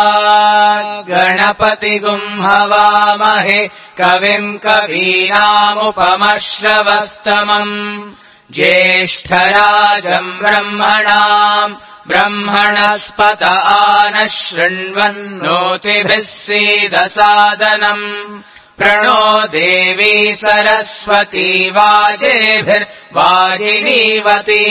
गणपतिगुम् हवामहे कविम् कवीनामुपमश्रवस्तमम् ज्येष्ठराजम् ब्रह्मणाम् ब्रह्मणस्पत आनः शृण्वन्नोतिभिः सीदसादनम् प्रणो देवी सरस्वती वाजेभिर्वाजिनीवती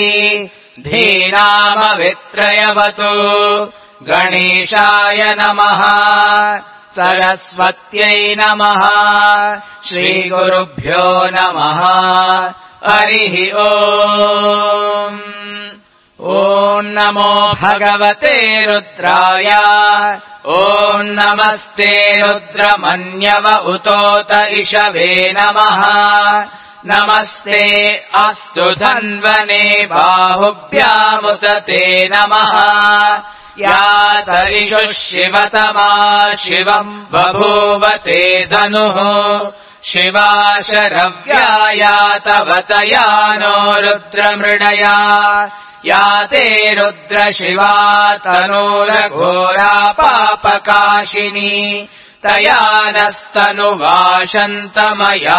धीनामवित्रयवतु गणेशाय नमः सरस्वत्यै नमः श्रीगुरुभ्यो नमः हरिः ओम् ॐ नमो भगवते रुद्राय ॐ नमस्ते रुद्रमन्यव उतोत इषवे नमः नमस्ते अस्तु धन्वने बाहुभ्यामुत ते नमः यात इषुः शिवतमा शिवम् बभूव ते धनुः शिवा शरव्यायातवतया नो रुद्रमृडया याते रुद्रशिवा तनूरघोरा पापकाशिनी तया नस्तनुवाशन्तमया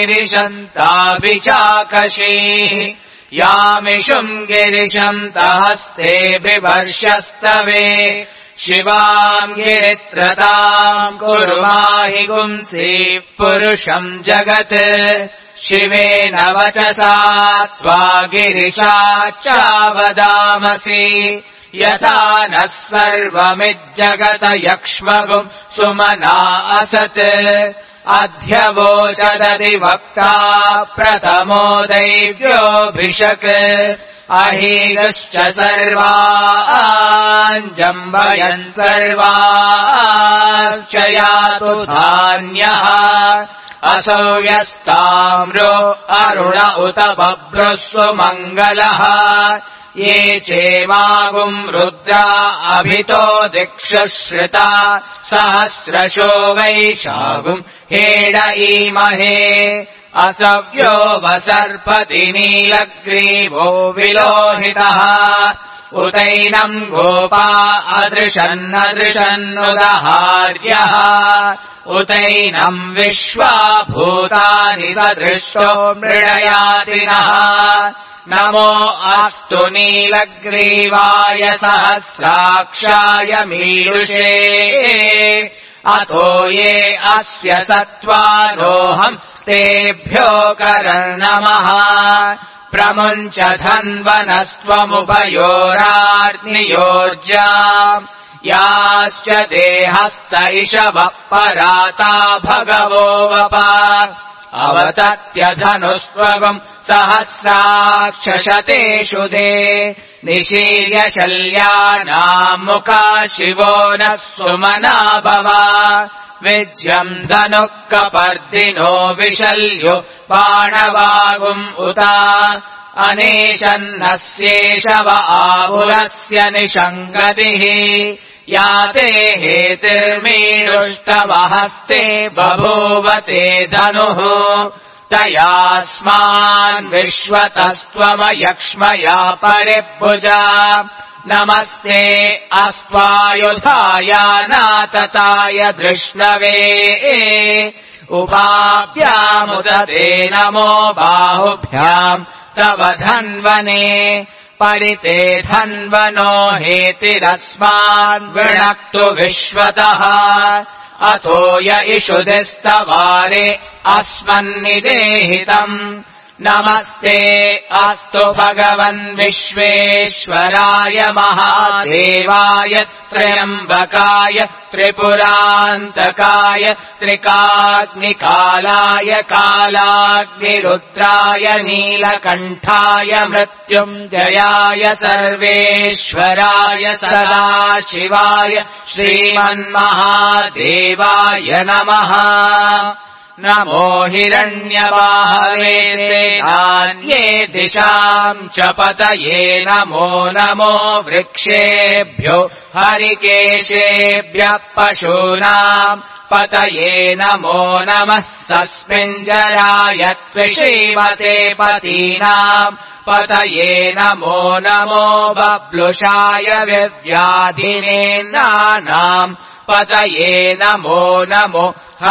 गिरिशन्ताभिचाकशीः यामिषुम् गिरिशन्तहस्ते बिभर्षस्तवे शिवाम् गिरित्रताम् कुर्माहि पुंसीः पुरुषम् जगत् शिवेन वचसा त्वा गिरिशाच्चावदामसि यथा नः सर्वमिज्जगत यक्ष्मगुम् सुमना असत् अध्यवोचदधिवक्ता प्रथमो दैव्योऽभिषक् अहीगश्च सर्वाञ्जम्बयन् सर्वाश्च यातु धान्यः असौ यस्ताम्रो अरुण उत बभ्रुः मङ्गलः ये चेमागुम् रुद्रा अभितो दिक्षुश्रिता सहस्रशो वैशागुम् हेड ईमहे असव्यो वसर्पति नीलग्रीवो विलोहितः उतैनम् गोपा अदृशन्नदृशन्नुदहार्यः उतैनम् विश्वा भूतानि सदृशो मृडयातिनः नमो अस्तु नीलग्रीवाय सहस्राक्षाय मीयुषे अतो ये अस्य सत्त्वारोऽहम् तेभ्यो करनमः प्रमुञ्च धन्वनस्त्वमुभयोरार्नियोज्याम् याश्च देहस्त इषवः पराता भगवो वप अवतत्यधनुस्त्वगुम् सहस्राक्षशतेषु दे निशीर्य शल्यानाम् मुखा शिवो नः सुमना भव विज्यम् धनुः कपर्दिनो विशल्यो बाणवागुम् उत अनेशन्नस्येषव आहुलस्य निषङ्गतिः याते हेतिर्मीडुष्टमहस्ते बभूवते धनुः तयास्मान् विश्वतस्त्वमयक्ष्मया परिभुजा नमस्ते अस्त्वायुधाय नातताय धृष्णवे उभाभ्यामुदते नमो बाहुभ्याम् तव धन्वने परिते धन्वनो हेतिरस्मान् वृणक्तु विश्वतः अथो य इषुधिस्तवारे अस्मन्निदेहितम् नमस्ते अस्तु भगवन् विश्वेश्वराय महादेवाय त्र्यम्बकाय त्रिपुरान्तकाय त्रिकाग्निकालाय कालाग्निरुद्राय नीलकण्ठाय मृत्युञ्जयाय सर्वेश्वराय सदाशिवाय श्रीमन्महादेवाय नमः नमो हिरण्यवाहवे सेनान्ये दिशाम् च पतये नमो नमो वृक्षेभ्यो हरिकेशेभ्यः पशूनाम् पतये नमो नमः सस्मिञ्जराय त्विषीमते पतीनाम् पतये नमो नमो बब्लुषाय विव्याधिनेन्नानाम् पतये नमो नमो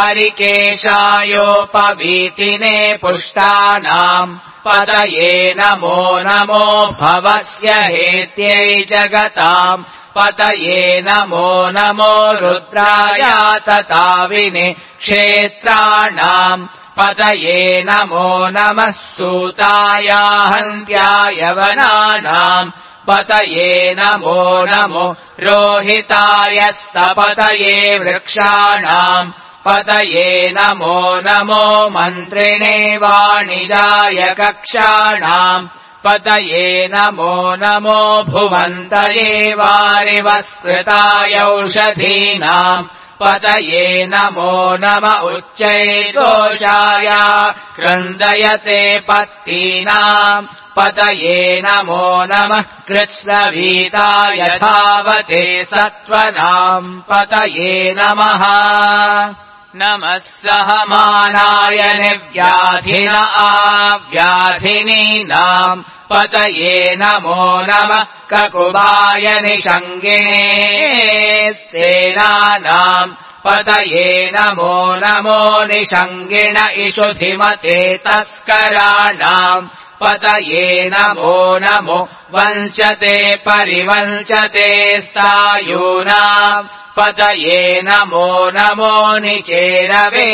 हरिकेशायोपवीतिने पुष्टानाम् पतये नमो नमो भवस्य हेत्यै जगताम् पतये नमो नमो रुद्राय तताविने क्षेत्राणाम् पतये नमो नमः सूताय हन्त्याय वनानाम् पतये नमो नमो रोहिताय स्तपतये वृक्षाणाम् पतये नमो नमो मन्त्रिणे वाणिजाय कक्षाणाम् पतये नमो नमो भुवन्तये वारिवस्कृताय औषधीनाम् पतये नमो नम उच्चैर्घोषाय क्रन्दयते पत्तीनाम् पतये नमो नमः कृत्स्नवीताय धावते सत्त्वनाम् पतये नमः नमः सहमानाय निर्व्याधिन आव्याधिनीनाम् पतये नमो नमः ककुबाय निषङ्गिणे सेनानाम् पतये नमो नमो निषङ्गिण इषुधिमते तस्कराणाम् पतये नमो नमो वञ्चते परिवञ्चते सायूनाम् पतये नमो नमो निचेरवे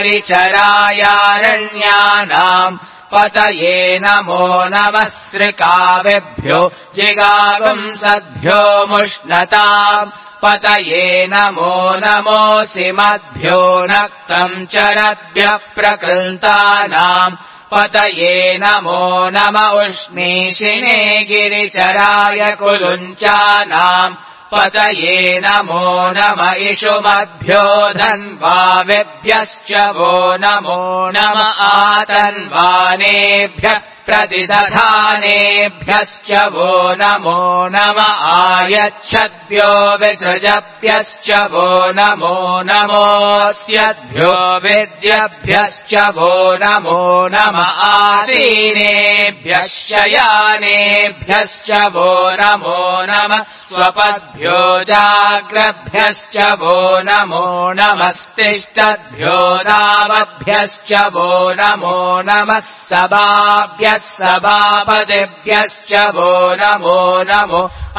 परिचरायारण्यानाम् पतये नमो नमः सृकावेभ्यो जिगागुंसद्भ्यो मुष्णताम् पतये नमो नमोऽसिमद्भ्यो नक्तम् चरद्भ्यः प्रकृन्तानाम् पतये नमो नम उष्णीषिणे गिरिचराय कुलुञ्चानाम् पतये नमो नम इषुमद्भ्यो धन्वावेभ्यश्च वो नमो नम आतन्वानेभ्यः प्रतिदधानेभ्यश्च वो नमो नम आयच्छद्भ्यो विसृजभ्यश्च वो नमो नमोऽस्यद्भ्यो विद्यभ्यश्च वो नमो नम आसीनेभ्यश्च यानेभ्यश्च वो नमो नम स्वपद्भ्यो जाग्रभ्यश्च वो नमो नमस्तिष्ठद्भ्यो दावभ्यश्च वो नमो नमः सभाभ्यः सभापतिभ्यश्च वो नमो नमो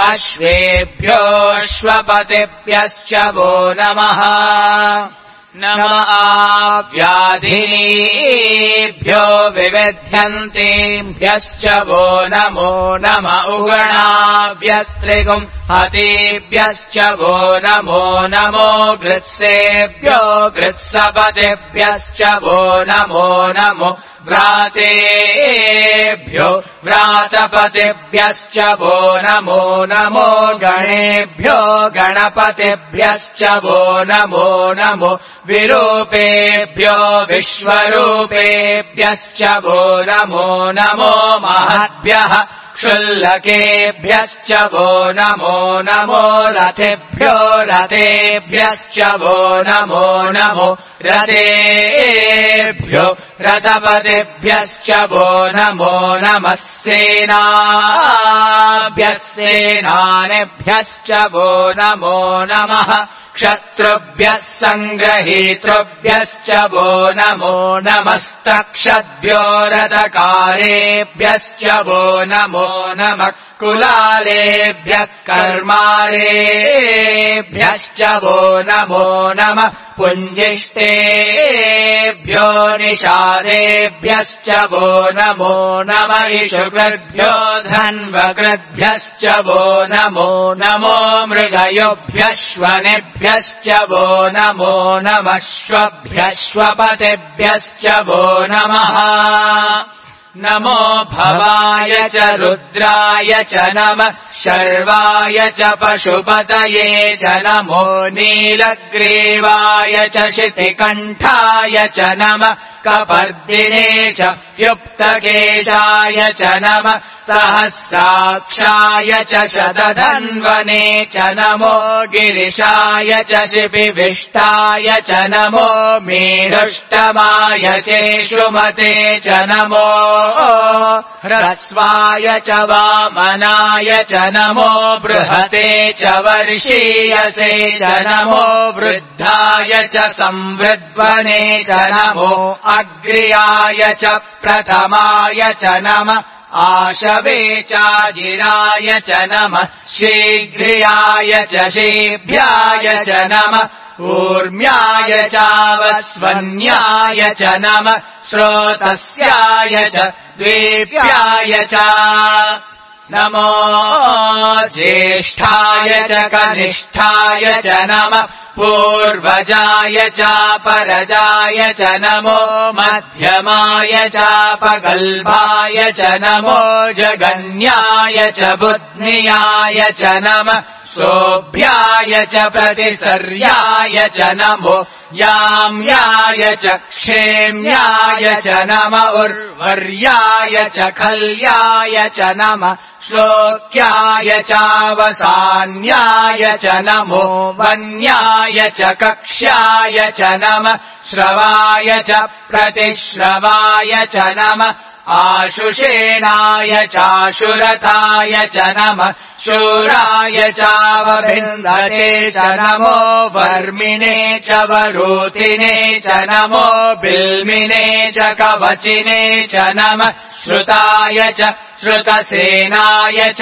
अश्वेभ्योऽश्वपतिभ्यश्च वो नमः नम आव्याधिनीभ्यो विविध्यन्तेभ्यश्च वो नमो नम उगणाभ्यस्त्रिगुम् हतेभ्यश्च वो नमो नमो गृत्सेभ्यो गृत्सपतिभ्यश्च वो नमो नमो व्रातेभ्यो व्रातपतिभ्यश्च वो नमो नमो गणेभ्यो गणपतिभ्यश्च वो नमो नमो विरूपेभ्यो विश्वरूपेभ्यश्च वो नमो नमो महद्भ्यः क्षुल्लकेभ्यश्च वो नमो नमो रथेभ्यो रथेभ्यश्च वो नमो नमो रथेभ्यो रथपतिभ्यश्च वो नमो नमः सेनाभ्यः सेनानिभ्यश्च वो नमो नमः क्षत्रुभ्यः सङ्ग्रहीतृभ्यश्च वो नमो नमस्तक्षद्भ्यो रथकारेभ्यश्च वो नमो नमः कुलालेभ्यः कर्मारेभ्यश्च वो नमो नमः पुञ्जिष्टेभ्यो निषादेभ्यश्च वो नमो नम इषुकृद्भ्यो धन्वकृद्भ्यश्च वो नमो नमो मृगयोभ्यश्वनेभ्यश्च वो नमो नमश्वभ्यश्वपतिभ्यश्च वो नमः नमो भवाय च रुद्राय च नमः शर्वाय च पशुपतये च नमो नीलग्रीवाय च शितिकण्ठाय च नमः कपर्दिने च युक्तकेशाय च नमः सहस्राक्षाय च शतधन्वने च नमो गिरिशाय च शिपिविष्टाय च नमो मेरुष्टमाय चेषुमते च नमो ह्रस्वाय च वामनाय च नमो बृहते च वर्षीयसे च नमो वृद्धाय च संवृद्वने च नमो अग्र्याय च प्रथमाय च नमः आशवे चाजिराय च नमः शीघ्र्याय च शीभ्याय च नमः ऊर्म्याय चावस्वन्याय च नमः श्रोतस्याय च द्वेप्याय च नमो ज्येष्ठाय च कनिष्ठाय च नमः पूर्वजाय चापरजाय च नमो मध्यमाय चापगल्भाय च नमो जगन्याय च बुद्ध्याय च नमः शोभ्याय च प्रतिसर्याय च नमो याम्याय च क्षेम्याय च नमः उर्वर्याय च खल्याय च नमः श्लोक्याय चावसान्याय च नमो वन्याय च कक्ष्याय च नमः श्रवाय च प्रतिश्रवाय च नमः आशुषेणाय चाशुरथाय च नमः शूराय चावभिन्दते च नमो वर्मिणे च वरोधिने च नमो बिल्मिने च कवचिने च नमः श्रुताय च श्रुतसेनाय च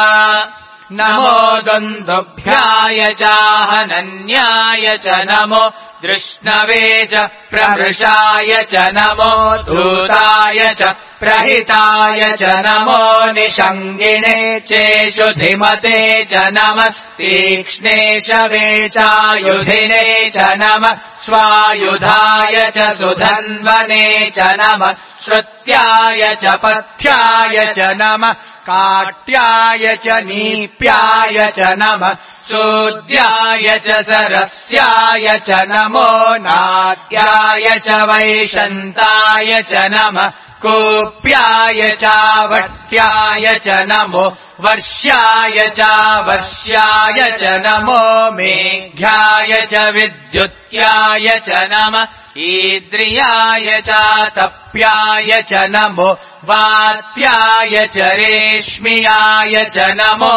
नमो दुन्दुभ्याय चाहनन्याय च नमो दृष्णवे च प्रमृषाय च नमो धूताय च प्रहिताय च नमो निषङ्गिणे चेषुधिमते च नमस्तीक्ष्णे शवे चायुधिने च नमः स्वायुधाय च सुधन्वने च नमः श्रुत्याय च पथ्याय च नमः काट्याय च नीप्याय च नमः सूद्याय च सरस्याय च नमो नाद्याय च वैशन्ताय च नमः कूप्याय चावट्याय च नमो वर्ष्याय चावर्ष्याय च नमो मेघ्याय च विद्युत्याय च नमः ईद्रियाय चातप्याय च नमो वात्याय च रेश्मियाय च नमो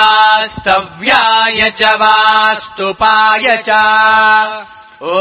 वास्तव्याय च वास्तुपाय च ॐ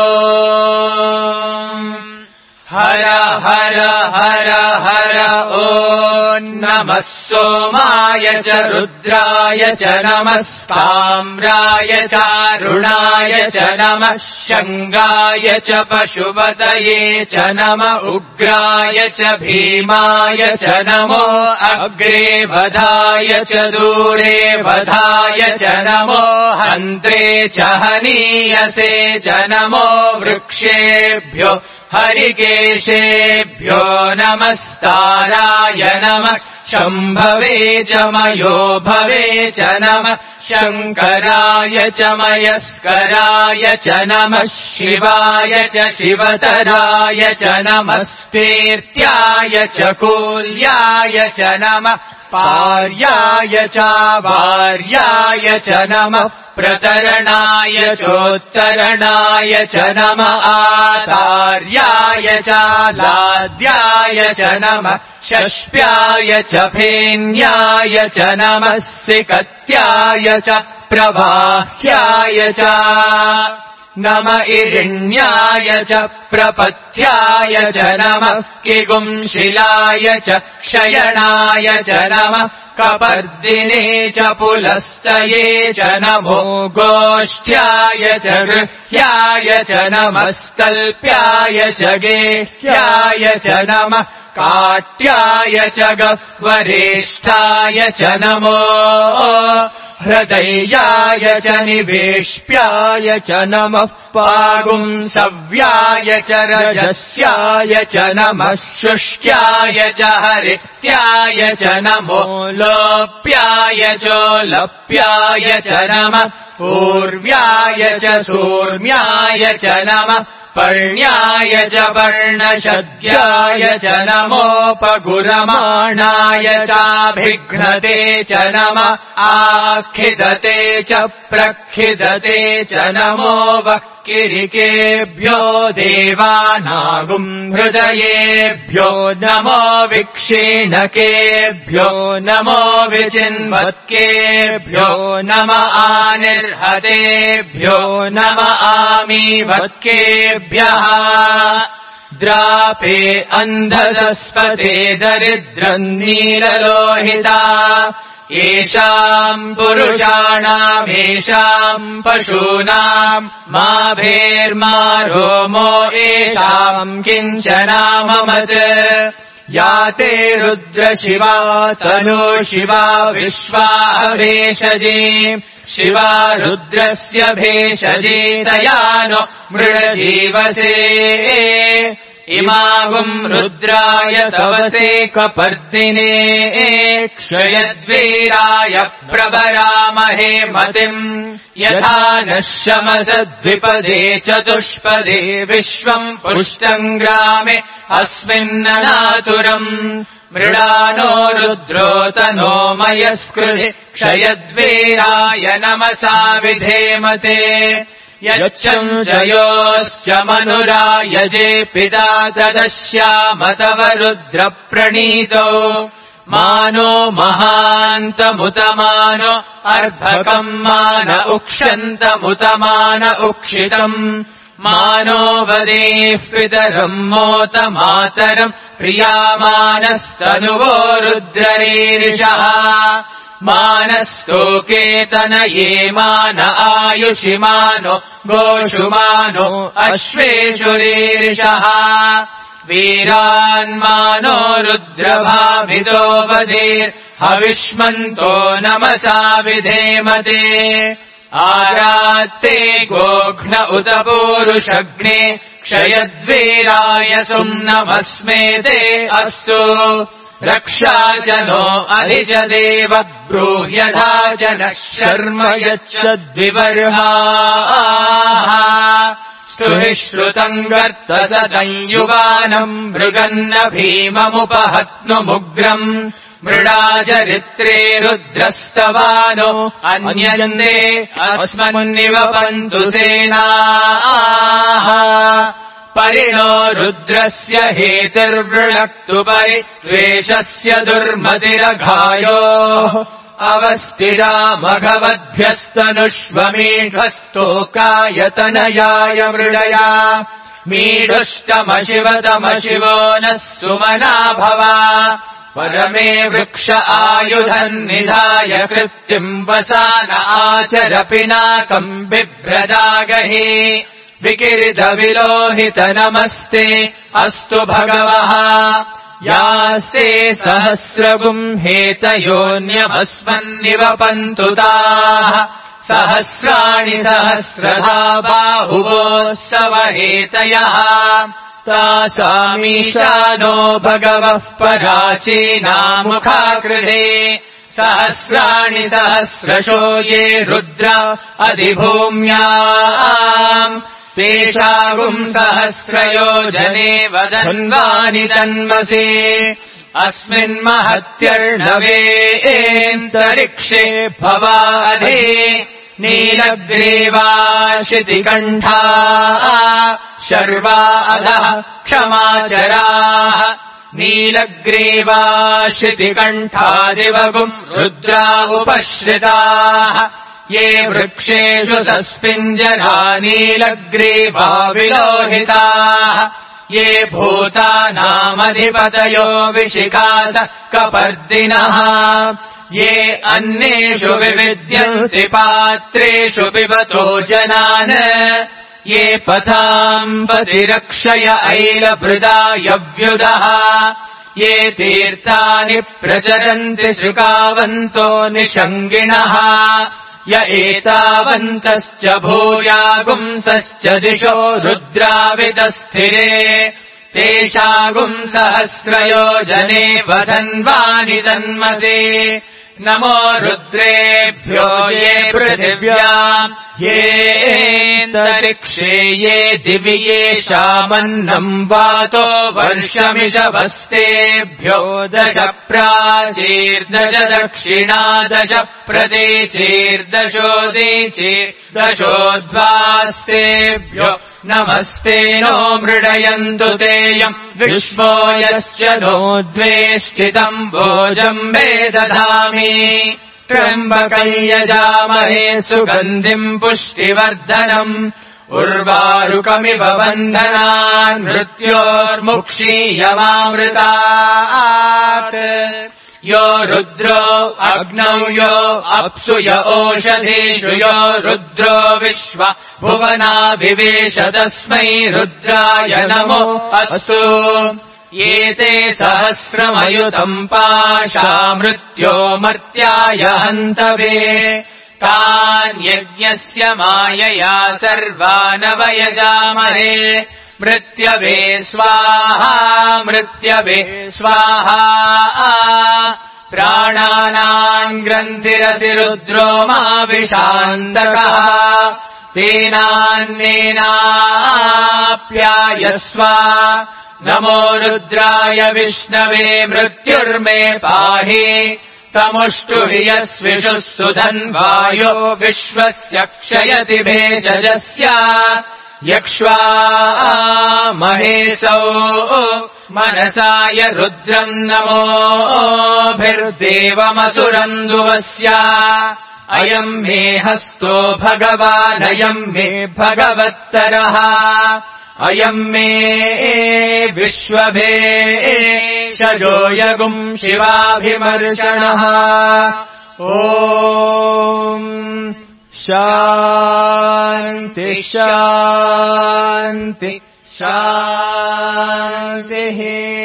हर हर हर हर ॐ नमः सोमाय च रुद्राय च नमः ताम्राय चारुणाय च नमः शङ्गाय च पशुपतये च नमः उग्राय च भीमाय च नमो अग्रे वधाय च दूरे वधाय च नमो हन्त्रे च हनीयसे च नमो वृक्षेभ्यो हरिकेशेभ्यो नमस्ताराय नमः शम्भवे च मयो भवे च नमः शङ्कराय च मयस्कराय च नमः शिवाय च शिवतराय च नमस्तीर्त्याय च कूल्याय च नमः पार्याय च वार्याय च नमः प्रतरणाय चोत्तरणाय च नमः आतार्याय च लाद्याय च नमः शष्प्याय च फेन्याय च नमः सिकत्याय च प्रवाह्याय च नम इरिण्याय च प्रपथ्याय च नमः किगुंशिलाय च क्षयणाय च नमः कपर्दिने च पुलस्तये च नमो गोष्ठ्याय च गृह्याय च नमस्तल्प्याय च गेह्याय च नमः काट्याय च गह्वरेष्ठाय च नमो हृदयाय च निवेश्याय च नमः पागुंसव्याय च रजस्याय च नमः शुष्क्याय च हरित्याय च नमो लोप्याय चोलप्याय च नमः पूर्व्याय च सूर्म्याय च नमः पर्ण्याय च पर्णशद्याय च नमोपगुरमाणाय चाभिघ्नते च नम आखिदते च प्रखिदते च नमो वक्किरिकेभ्यो देवानागुम्हृदयेभ्यो नमो विक्षीणकेभ्यो नमो विचिन्वत्केभ्यो नम आनिर्हतेभ्यो नम आमीवत्केभ्यः द्रापे अन्धदस्पते दरिद्रम् नीललोहिता येषाम् पुरुषाणामेषाम् पशूनाम् माभेर्मा रोमो येषाम् किञ्चनाममत् या ते रुद्रशिवा तनु शिवा विश्वा भेषजे शिवा रुद्रस्य भेषजे तया नो मृळजीवसे इमागुम् रुद्राय तवसे कपर्दिने क्षयद्वीराय प्रभरामहे मतिम् यथा नः शमसद्विपदे चतुष्पदे विश्वम् पुष्टम् ग्रामे अस्मिन्ननातुरम् मृडानो रुद्रोतनो मयस्कृधि क्षयद्वीराय नमसा विधेमते यच्चञ्चयोश्च मनुरायजे पिता तदस्याम तव रुद्रप्रणीतो मानो महान्तमुतमानो अर्भकम् मान उक्षन्तमुतमान उक्षितम् मानो वदेः पितरम् मोत मातरम् प्रियामानस्तनुवो रुद्ररीरिषः मानस्तोकेतनये मान आयुषिमानो गोषुमानो अश्वेषुरीरिषः वीरान्मानो रुद्रभावितो वधीर्हविष्मन्तो नमसा विधेमते आरात्ते गोघ्न उत पूरुषग्ने क्षयद्वीराय सुम्नमस्मेते अस्तु रक्षा च नो अधि च देव ब्रूह्यधा च नः शर्म यच्छद्विवर्हाः स्तुहि श्रुतम् गर्तसदम् युवानम् मृगन्न भीममुपहत्नुमुग्रम् मृडाचरित्रे रुद्रस्तवानो अन्यन्ते अस्मन्निवपन्तु सेनाः परिणो रुद्रस्य हेतिर्वृणक्तु परिद्वेषस्य दुर्मतिरघायोः अवस्थिरामघवद्भ्यस्तनुष्वमीढस्तोकायतनयाय मृडया मीढुष्टमशिवतमशिवो नः सुमना भवा परमे वृक्ष आयुधम् निधाय कृत्तिम् वसान आचर पिनाकम् बिभ्रदागहि विकिरितविलोहित नमस्ते अस्तु भगवः यास्ते सहस्रगुम् हेतयोऽन्यमस्मन्निवपन्तु ताः सहस्राणि सहस्रधा बाहुवोः सवहेतयः तासामीशानो भगवः पराचीनामुखाकृते सहस्राणि सहस्रशो ये रुद्र अधिभूम्याम् तेषागुम् सहस्रयोजने वदन्वानि तन्मसे अस्मिन्महत्यर्णवेऽन्तरिक्षे भवाधे नीलग्रीवाशितिकण्ठा शर्वा अधः क्षमाचराः नीलग्रीवाशितिकण्ठादिवगुम् रुद्रा उपश्रिताः ये वृक्षेषु सस्पिञ्जरा नीलग्रीवा विलोहिताः ये भूतानामधिपतयो विशिखास कपर्दिनः ये अन्नेषु विविद्यन्ति पात्रेषु पिबतो जनान् ये पथाम् पतिरक्षय ऐलभृदायव्युदः ये तीर्थानि प्रचरन्ति श्रुकावन्तो निषङ्गिणः य एतावन्तश्च भूयागुंसश्च दिशो रुद्रावितस्थिरे तेषागुम् सहस्रयोजने वधन्वानि तन्मते नमो रुद्रेभ्यो ये पृथिव्याम् येऽन्तरिक्षे ये दिवि येषामन्नम् वातो वर्षमिषवस्तेभ्यो दश प्राचीर्दश दक्षिणा दश प्रतीचीर्दशोदीचीर्दशोध्वास्तेभ्यो नमस्ते नो मृडयन्तु तेयम् विश्वो यश्च नो द्वेष्टितम् भोजम्बे दधामि त्र्यम्बकम् यजामहे सुगन्धिम् पुष्टिवर्धनम् उर्वारुकमिव बन्धनान् मृत्योर्मुक्षीयमामृतात् यो रुद्रो अग्नौ यो अप्सु य ओषधीषु यो रुद्रो विश्व भुवनाभिवेश तस्मै रुद्राय नमो अस्तु एते सहस्रमयुतम् पाशा मृत्यो मर्त्याय हन्तवे तान् यज्ञस्य मायया सर्वानवयजामहे मृत्यवे स्वाहा मृत्यवे स्वाहा प्राणानाम् ग्रन्थिरसि रुद्रो माविशान्तकः तेनान्नेनाप्यायस्व नमो रुद्राय विष्णवे मृत्युर्मे पाहि तमुष्टुहि यस्विषुः सुधन्वायो विश्वस्य क्षयति भेषजस्य यक्ष्वा महेशौ मनसाय रुद्रम् नमोभिर्देवमसुरन्दुवस्य अयम् मे हस्तो भगवानयम् मे भगवत्तरः अयम् मे विश्वभेषजो यगुम् शिवाभिमर्शनः ॐ शान्ति शान्ति शान्तिः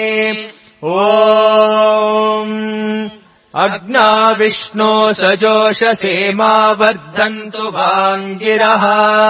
ॐ अग्ना विष्णो सजोषसे मा वर्धन्तु वाङ्गिरः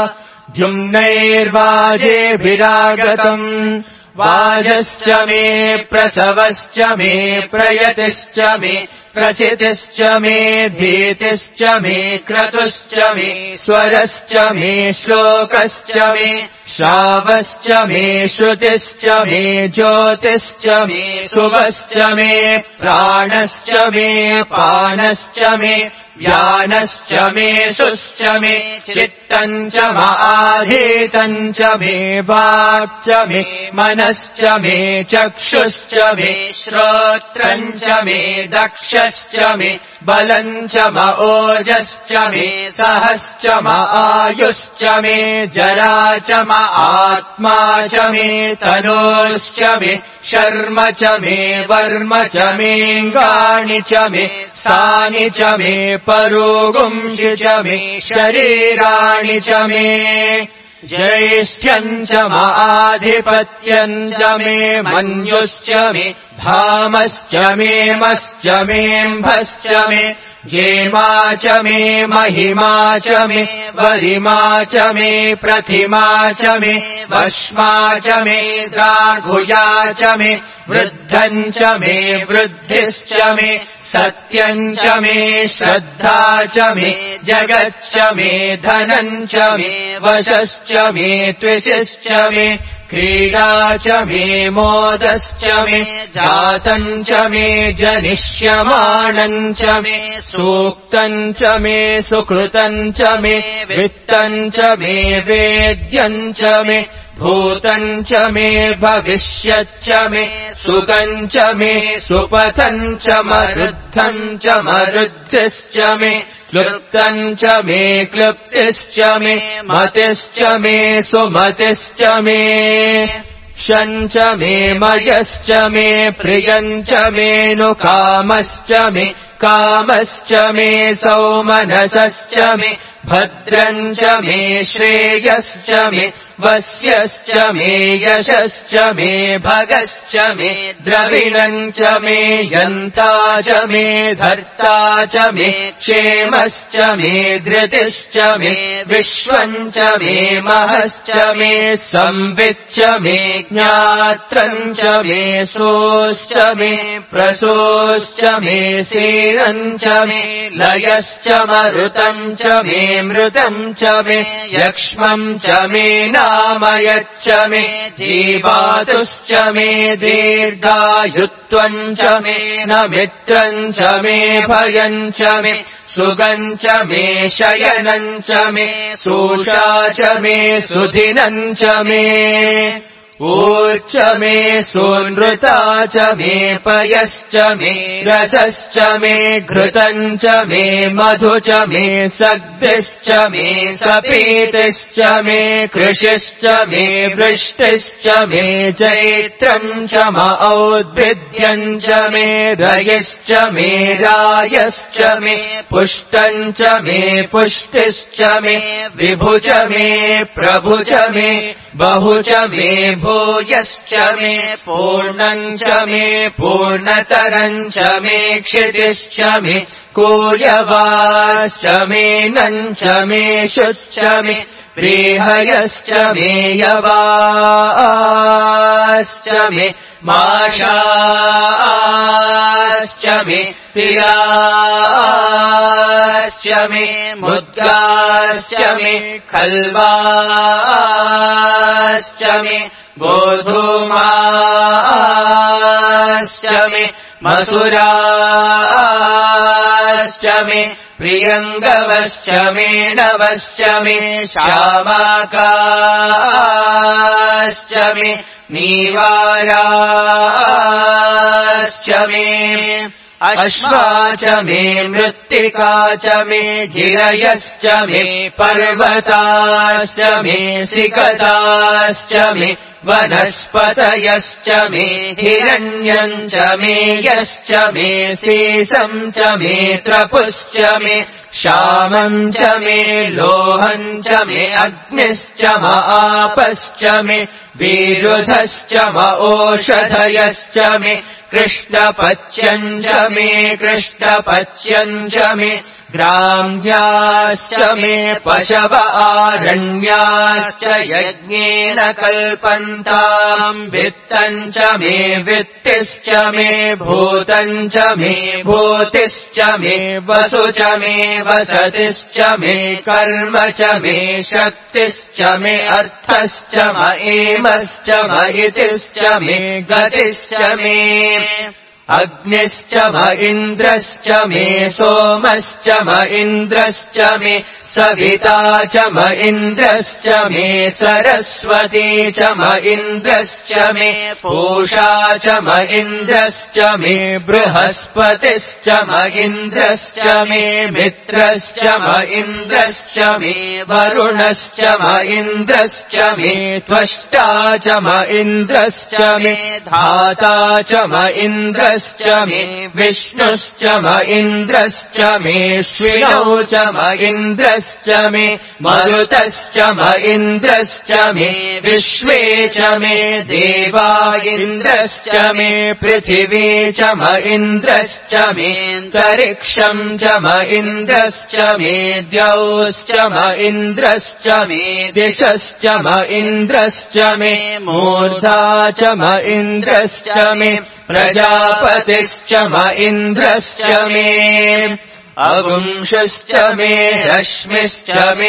द्युम्नैर्वाजेभिरागतम् वाजश्च मे प्रसवश्च मे प्रयतिश्च मे प्रचितिश्च मे भीतिश्च मे क्रतुश्च मे स्वरश्च मे श्लोकश्च मे श्रावश्च मे श्रुतिश्च मे ज्योतिश्च मे शुभश्च मे प्राणश्च मे पानश्च मे व्यानश्च मे शुश्च मे चित्तम् च आधीतम् च मे वाक् च मे मनश्च मे चक्षुश्च मे श्रोत्रम् च मे दक्षश्च मे बलम् च ओजश्च मे सहश्च आयुश्च मे जरा च आत्मा च मे तनोश्च मे शर्म च मे वर्म च मेऽङ्गानि च मे स्थानि च मे परोगुंषि च मे शरीराणि च मे ज्येष्ठ्यम् च आधिपत्यम् च मे मन्युश्च मे धामश्च मे मश्च मेऽम्भश्च मे जेमा च मे महिमा च मे वरिमा च मे प्रतिमा च मे वश्मा च मे द्राघुया च मे वृद्धम् च मे वृद्धिश्च मे सत्यम् च मे श्रद्धा च मे जगच्च मे धनम् च मे वशश्च मे त्विषश्च मे क्रीडा च मे मोदश्च मे जातम् च मे जनिष्यमाणम् च मे सूक्तम् च मे सुकृतम् च मे वित्तम् च मे वेद्यम् च मे भूतम् च मे भविष्यच्च मे सुखम् च मे सुपथम् च मरुद्धम् च मरुद्धिश्च मे क्लृप्तम् च मे क्लृप्तिश्च मे मतिश्च मे सुमतिश्च मे शम् च मे मयश्च मे प्रियम् च मेऽनुकामश्च मे कामश्च मे सौमनसश्च मे भद्रम् च मे श्रेयश्च मे वस्यश्च मे यशश्च मे भगश्च मे द्रविणम् च मे यन्ता च मे धर्ता च मे क्षेमश्च मे धृतिश्च मे विश्वम् च मे महश्च मे संविच्च मे ज्ञात्रम् च मे सोश्च मे प्रसोश्च मे सेनम् च मे लयश्च मरुतम् च मे मृतम् च मे यक्ष्मम् च मे नामयच्च मे जीवातुश्च मे दीर्घायुत्वम् च मे न मित्रम् च मे भयम् च मे सुगम् च मे शयनम् च मे सूषा च मे सुदिनम् च मे ऊर्च मे सूनृता च मे पयश्च मे रसश्च मे घृतम् च मे मधु च मे सग्धिश्च मे सपीतिश्च मे कृषिश्च मे वृष्टिश्च मे चैत्रम् च म औद्भिद्यम् च मे रयश्च मे रायश्च मे पुष्टम् च मे पुष्टिश्च मे विभु च मे प्रभु च मे बहु च मे भूयश्च मे पूर्णम् च मे पूर्णतरम् च मे क्षितिश्च मे कूयवाश्च मे नम् च मे शुश्च मे प्रीहयश्च मे यवाश्च मे माशाश्च मे तिराश्च मे मुद्गाश्च मे खल्वाश्च मे गोधूमाश्च मे मसुराश्च मे प्रियङ्गवश्च मे नवश्च मे श्यामाकाश्च मे नीवाराश्च मे अश्वा च मे मृत्तिका च मे गिरयश्च मे पर्वताश्च मे सिकताश्च मे वनस्पतयश्च मे हिरण्यम् च मे यश्च मे शेषम् च मे त्रपुश्च मे श्यामम् च मे लोहम् च मे अग्निश्च म आपश्च मे विरुधश्च म ओषधयश्च मे कृष्णपच्यम् च मे कृष्णपच्यम् च मे ग्राम्याश्च मे पशव आरण्याश्च यज्ञेन कल्पन्ताम् वित्तम् च मे वित्तिश्च मे भूतम् च मे भूतिश्च मे वसु च मे वसतिश्च मे कर्म च मे शक्तिश्च मे अर्थश्च म एमश्च म इतिश्च मे गतिश्च मे अग्निश्च म इन्द्रश्च मे सोमश्च म इन्द्रश्च मे सविता च म इन्द्रश्च मे सरस्वती च म इन्द्रश्च मे पूषा च म इन्द्रश्च मे बृहस्पतिश्च म इन्द्रश्च मे मित्रश्च म इन्द्रश्च मे वरुणश्च म इन्द्रश्च मे त्वष्टा च म इन्द्रश्च मे धाता च म इन्द्रश्च मे विष्णुश्च म इन्द्रश्च मे श्विनौ च म इन्द्रश्च मे मरुतश्च म इन्द्रश्च मे विश्वे च मे देवा इन्द्रश्च मे पृथिवी च म इन्द्रश्च मेऽन्तरिक्षम् च म इन्द्रश्च मे द्यौश्च म इन्द्रश्च मे दिशश्च म इन्द्रश्च मे मूर्धा च म इन्द्रश्च मे प्रजापतिश्च म इन्द्रश्च मे अगुंशश्च मे रश्मिश्च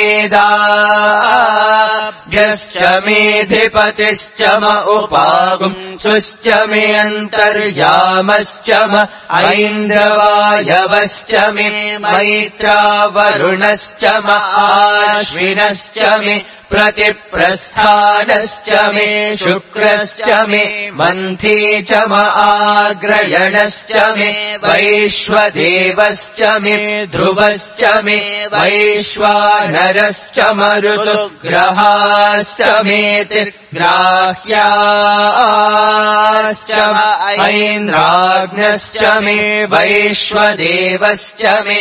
मेधाभ्यश्च मेधिपतिश्च म उपागुंशुश्च मे अन्तर्यामश्च म ऐन्द्रवायवश्च मे मैत्रावरुणश्च म आश्विनश्च मे प्रतिप्रस्थानश्च मे शुक्रश्च मे मन्थी च म आग्रयणश्च मे वैश्वदेवश्च मे ध्रुवश्च मे वैश्वानरश्च मरुतुग्रहाश्च मे तिर्ग्राह्याश्च रुद्राश्च ऐन्द्राग्नश्च मे वैश्वदेवश्च मे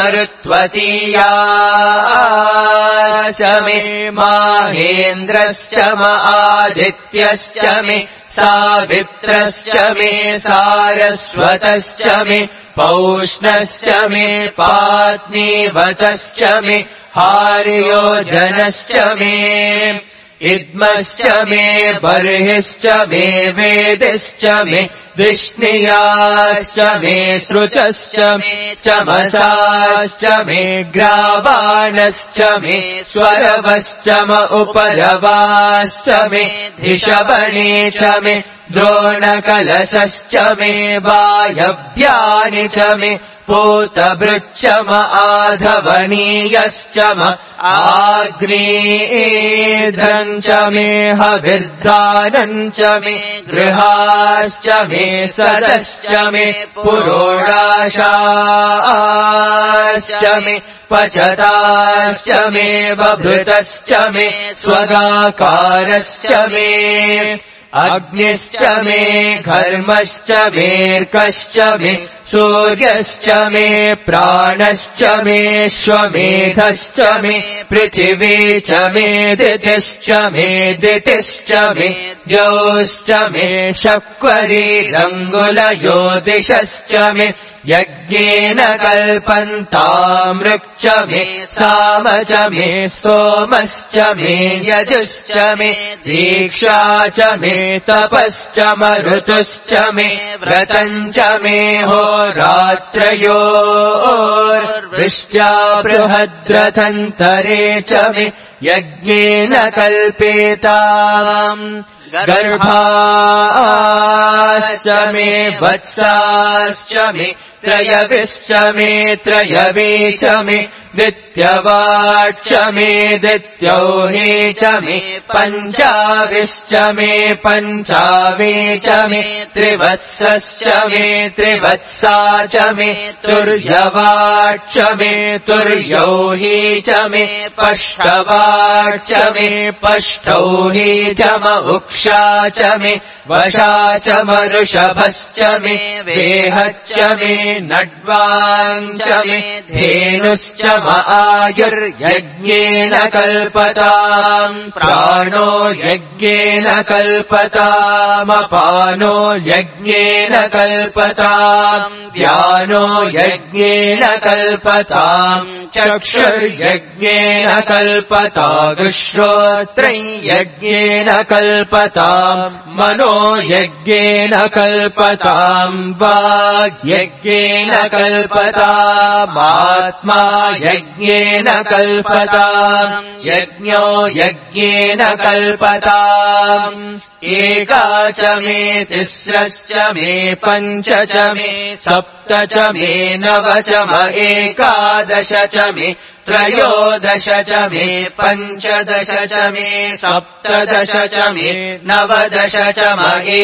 मरुत्वतीयाश्च मे माहेन्द्रश्च आदित्यश्च मे सावित्रश्च मे सारस्वतश्च मे पौष्णश्च मे पात्नीवतश्च मे हार्योजनश्च मे इद्मश्च मे बर्हिश्च मे वेदिश्च मे विष्णियाश्च मे सृचश्च मे चमसाश्च मे ग्रावाणश्च मे स्वरवश्च म उपरवाश्च मे धिषवणे च मे द्रोणकलशश्च मे वायव्यानि च मे पूतभृच्च म आधवनीयश्च म आग्नेयेन्द्रम् च मे हविर्धानम् च मे गृहाश्च मे सदश्च मे पुरोडाशाश्च मे पचताश्च मे बभृतश्च मे स्वगाकारश्च मे अग्निश्च मे घर्मश्च मेऽर्कश्च मे सूर्यश्च मे प्राणश्च मे श्वमेधश्च मे पृथिवी च मे दितिश्च मे दितिश्च मे द्यौश्च मे शक्वरीरङ्गुलयोदिशश्च मे यज्ञेन कल्पन्तामृक् च मे साम च मे स्तोमश्च मे यजुश्च मे दीक्षा च मे तपश्च मरुतुश्च मे व्रतम् च मे होरात्रयोर्वृष्ट्या बृहद्रथन्तरे च मे यज्ञेन कल्पेताम् गर्भाश्च मे वत्साश्च मे त्रयविश्च मे त्रयवे च मे दित्यवाच्च मे दित्यौहे च मे पञ्चाविश्च मे पञ्चावे च मे त्रिवत्सश्च मे त्रिवत्सा च मे तुर्यवाच्च मे तुर्यौहे च मे पष्टवाच्च मे पष्टौहे च म उक्षा च मे वशा च मरुषभश्च मे वेहच्च मे नड्वाञ्च मे धेनुश्च म आयुर्यज्ञेन कल्पताम् प्राणो यज्ञेन कल्पतामपानो यज्ञेन कल्पताम् व्यानो यज्ञेन कल्पताम् चक्षुर्यज्ञेन कल्पतागुश्रोत्रम् यज्ञेन कल्पताम् मनो यज्ञेन कल्पताम् वाग्यज्ञेन कल्पतामात्मा यज्ञेन कल्पताम् यज्ञो यज्ञेन कल्पताम् एका च मे तिस्रश्च मे पञ्च च मे सप्त च मे नव च म एकादश च मे त्रयोदश च मे पञ्चदश च मे सप्तदश च मे नवदश च म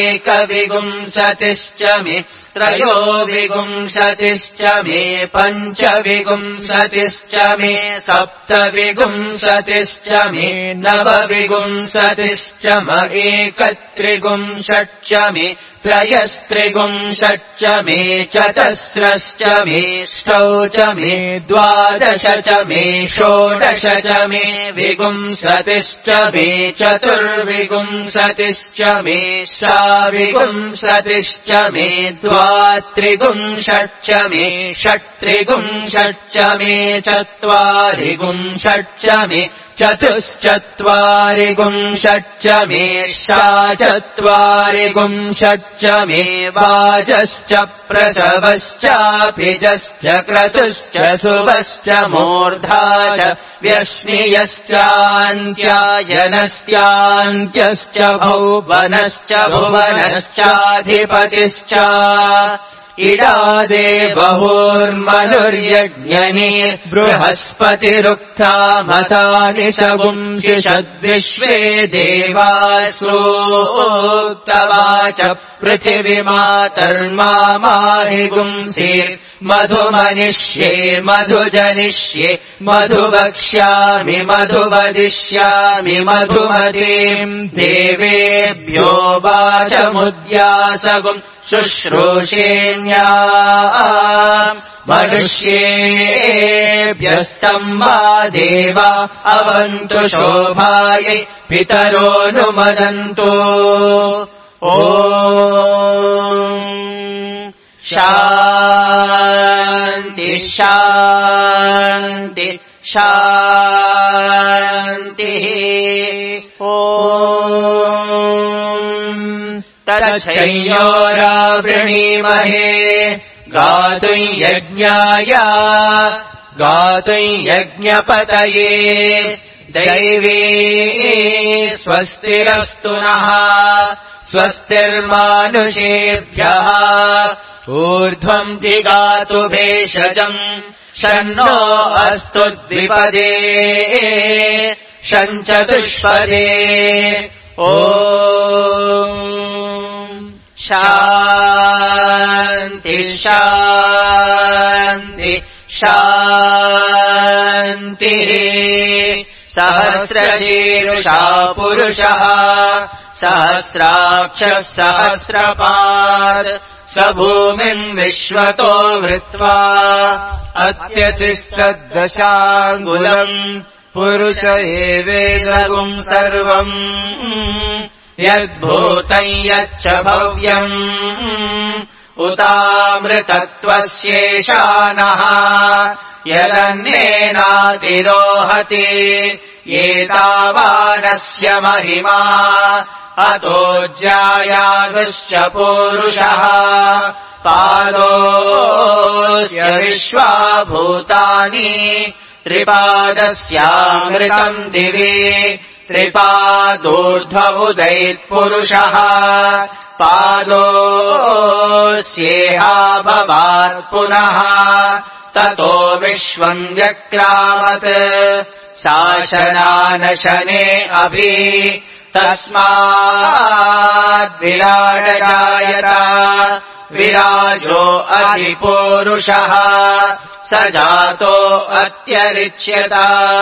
एकविंशतिश्च मे त्रयोविंशतिश्च मे पञ्चविंशतिश्च मे सप्तविंशतिश्च मे नवविंशतिश्च म एकत्रिंशच्च मे त्रयस्त्रिंशच्च मे चतस्रश्च मे ष्टौ च मे द्वादश च मे षोडश च मे विंशतिश्च मे चतुर्विंशतिश्च मे षाविंशतिश्च मे द्वात्रिंशच्च मे षट्त्रिंशच्च मे चत्वारिंशच्च मे चतुश्चत्वारिंशच्च मे षाचत्वारिंशच्च मे वाजश्च प्रसवश्चाभिजश्च क्रतुश्च शुभश्च मूर्धा च व्यश्नियश्चान्त्यायनस्त्यान्त्यश्च भुवनश्च भुवनश्चाधिपतिश्च इडादे बहुर्मनुर्यज्ञनीर् बृहस्पतिरुक्था मतानि सगुंसिषद्विश्वे देवासूक्तवाच पृथिवीमातर्माहि गुंसीर् मधुमनिष्ये मधुजनिष्ये मधुवक्ष्यामि मधुवदिष्यामि मधुमतीम् देवेभ्यो वाचमुद्यासगुम् शुश्रूषेण्या मनुष्येभ्यस्तम् वा देवा अवन्तु शोभायै पितरोऽनुमदन्तु ॐ शान्ति शान्ति शान्तिः ॐ तच्छयोरावृणीमहे गातुम् यज्ञाय गातुम् यज्ञपतये दैवी स्वस्तिरस्तु नः स्वस्तिर्मानुषेभ्यः ऊर्ध्वम् जिगातु भेषजम् शन्नो अस्तु द्विपदे शञ्चतुष्पदे ॐ शान्ति शान्ति शान्तिः सहस्रशीर्षा पुरुषः सहस्राक्षः सहस्रपात् स भूमिम् विश्वतो वृत्वा अत्यतिष्ठद्दशाङ्गुलम् पुरुष एवेदगुम् सर्वम् यद्भूतम् यच्च भव्यम् उतामृतत्वस्येषानः यदन्येनातिरोहति एतावानस्य महिमा अतो ज्यायागुश्च पूरुषः पादोऽस्य विश्वाभूतानि त्रिपादस्यामृतम् दिवि त्रिपादोर्ध्व उदैत्पुरुषः पादोऽस्येहाभवात् पुनः ततो विश्वम् व्यक्रामत् शासनानशने अभि तस्माद्विराडजायत विराजो अधिपूरुषः स जातो अत्यरिच्यत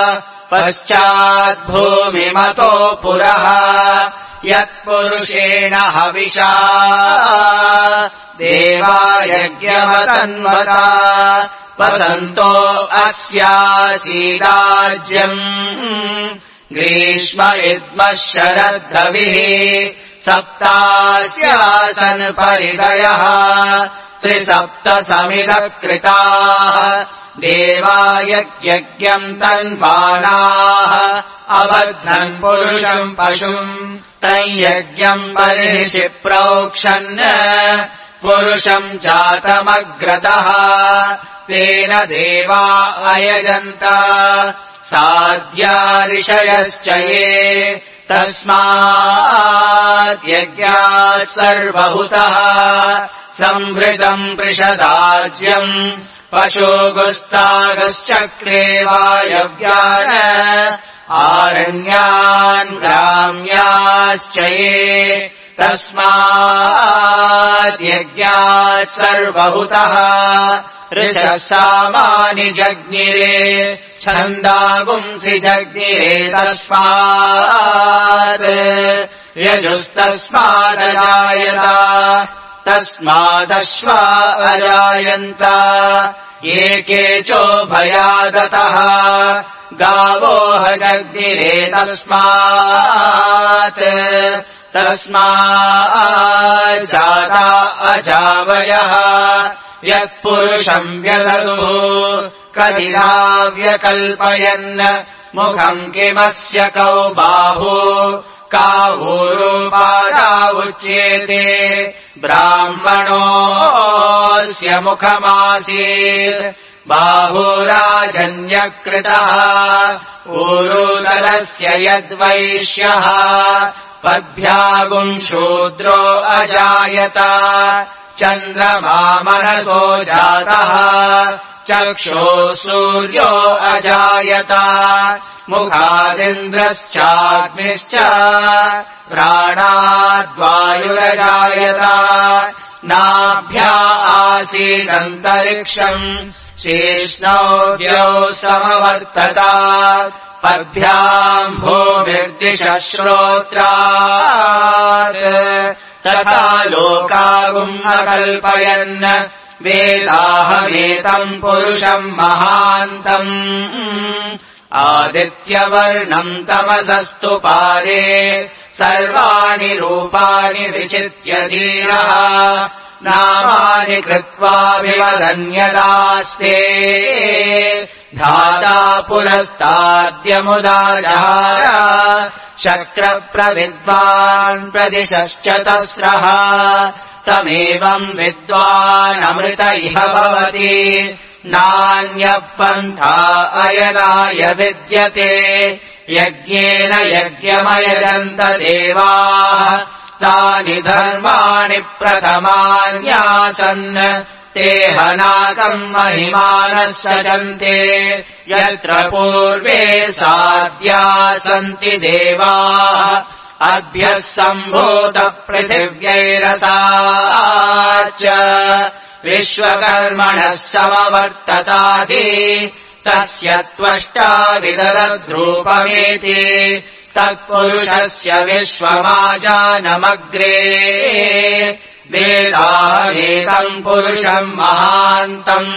पश्चाद्भूमिमतो पुरः यत्पुरुषेण हविषा देवायज्ञमतन्वता वसन्तो अस्यासीदाज्यम् ग्रीष्म इद्मः शरद्धविः सप्तास्यासन् परिदयः त्रिसप्तसमिदः कृताः देवायज्ञम् तन्वानाः अबध्नन् पुरुषम् पशुम् तञ्यज्ञम् बर्हिषि प्रोक्षन् पुरुषम् जातमग्रतः तेन देवा अयजन्त साध्या ऋषयश्च ये तस्माद्यज्ञात् सर्वहुतः संवृतम् पृषदाज्यम् पशुगुस्तागश्चक्रे वायव्यान् आरण्यान् ग्राम्याश्च ये तस्माद्यज्ञात् सर्वहुतः ऋषः सामानि जज्ञिरे छन्दागुंसि जज्ञिरे तस्मात् यजुस्तस्मादजायत तस्मादश्वा अजायन्त एके चोभयादतः गावोह जज्ञिरे तस्मात् तस्माज्जाता अजावयः यत्पुरुषम् व्यददुः कदिनाव्यकल्पयन् मुखम् किमस्य कौ बाहु कावूरूपादा उच्येते ब्राह्मणोऽस्य मुखमासीत् बाहुराजन्यकृतः ऊरूदरस्य यद्वैश्यः पद्भ्यागुम् शूद्रो अजायत चन्द्रमा मनसो जातः चक्षुः सूर्यो अजायत मुखादिन्द्रश्चाग्निश्च प्राणाद्वायुरजायत नाभ्या आसीदन्तरिक्षम् शेष्णौ द्यौ समवर्तत पद्भ्याम् भूमिर्दिशः श्रोत्रात् तथा लोकागुम् अकल्पयन् वेदाहमेतम् पुरुषम् महान्तम् आदित्यवर्णम् तमसस्तु पारे सर्वाणि रूपाणि विचित्य धीरः नामानि कृत्वा विवदन्यदास्ते धाता पुरस्ताद्यमुदाजहार शक्रप्रविद्वान् प्रदिशश्चतस्रः तमेवम् विद्वानमृत इह भवति नान्यः पन्था अयनाय विद्यते यज्ञेन यज्ञमयजन्त देवाः तानि धर्माणि प्रथमान्यासन् ते हनाकम् महिमानः सचन्ते यत्र पूर्वे साद्या सन्ति देवाः अभ्यः सम्भूतपृथिव्यैरसाच्च विश्वकर्मणः समवर्ततादि तस्य त्वष्टा विदधद्रूपमेति तत्पुरुषस्य विश्वमाजानमग्रे वेदाहमेतम् पुरुषम् महान्तम्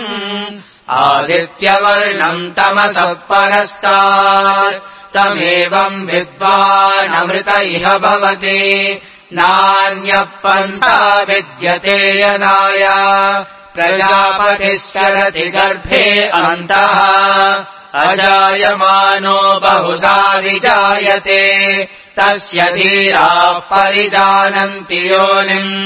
आदित्यवर्णम् तमसः परस्तात् तमेवम् विद्वानमृत इह भवति नान्यः पन्था विद्यते यनाय प्रजापतिः सरति गर्भे अन्तः अजायमानो बहुधा विजायते तस्य धीराः परिजानन्ति योनिम्